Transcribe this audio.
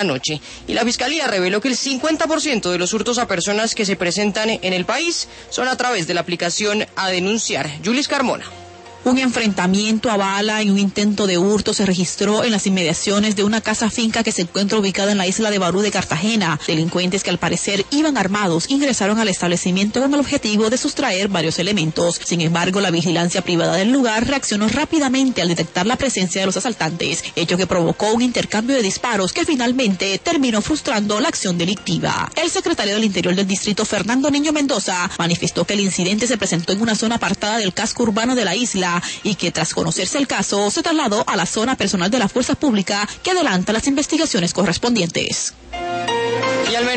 anoche, y la Fiscalía reveló que el 50% de los hurtos a personas que se presentan en el país son a través de la aplicación A Denunciar. Yulis Carmona. Un enfrentamiento a bala y un intento de hurto se registró en las inmediaciones de una casa finca que se encuentra ubicada en la isla de Barú de Cartagena. Delincuentes que al parecer iban armados ingresaron al establecimiento con el objetivo de sustraer varios elementos. Sin embargo, la vigilancia privada del lugar reaccionó rápidamente al detectar la presencia de los asaltantes, hecho que provocó un intercambio de disparos que finalmente terminó frustrando la acción delictiva. El secretario del Interior del distrito, Fernando Niño Mendoza, manifestó que el incidente se presentó en una zona apartada del casco urbano de la isla y que tras conocerse el caso se trasladó a la zona personal de la fuerza pública que adelanta las investigaciones correspondientes.